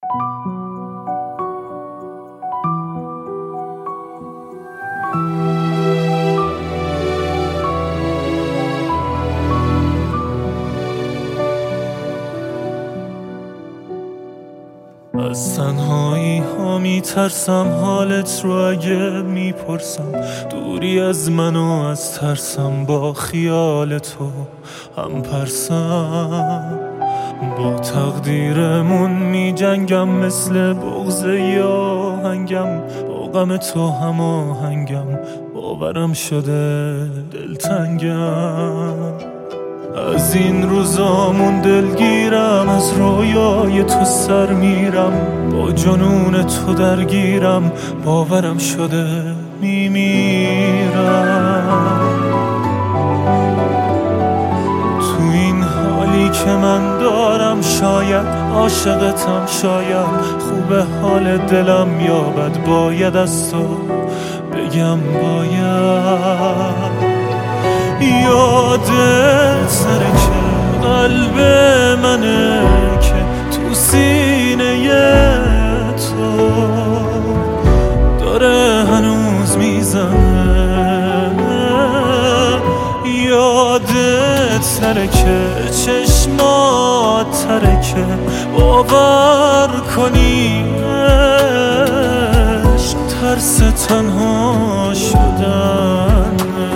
از تنهایی ها میترسم، حالت رو اگه میپرسم، دوری از من و از ترسم، با خیال تو هم پرسم. با تقدیرمون میجنگم، مثل بغض یا هنگم، با غم تو هم آهنگم، باورم شده دلتنگم. از این روزامون دلگیرم، از رویای تو سر میرم، با جنون تو درگیرم، باورم شده میمیرم. تو این حالی که من دارم، شاید عاشقتم، شاید خوب حال دلم یابد، باید از تو بگم باید. یادت نره که قلب منه که تو سینه تو داره هنوز میزنه. یادت نره که چشمات ترکه، باور کنی عشق ترس تنها شدن.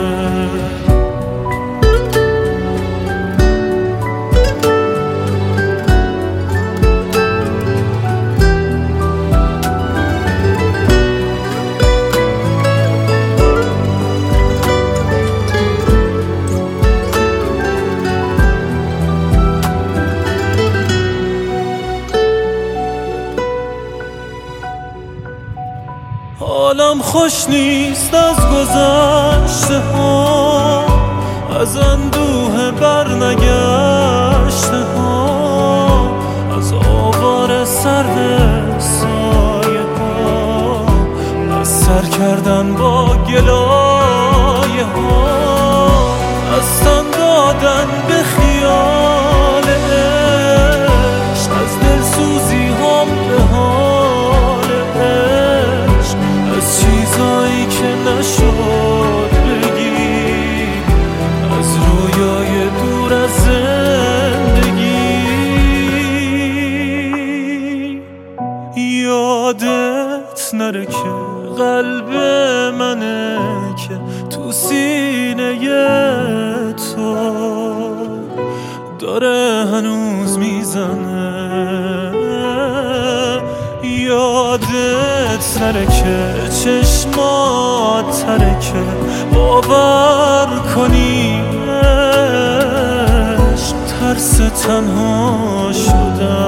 حالم خوش نیست از گذشته ها، از اندوه برنگشته ها، از آوار سرد سایه ها، از سر کردن با گلایه ها، از تن دادن به خیال عشق، از دلسوزی هم به حال عشق، از چیزایی که نشد بگی، از رویای دور از زندگی. یادت نره که قلب منه که تو سینه تو داره هنوز میزنه. یادت نره که چشمات ترکه، باور کنی عشق ترس تنها شدن.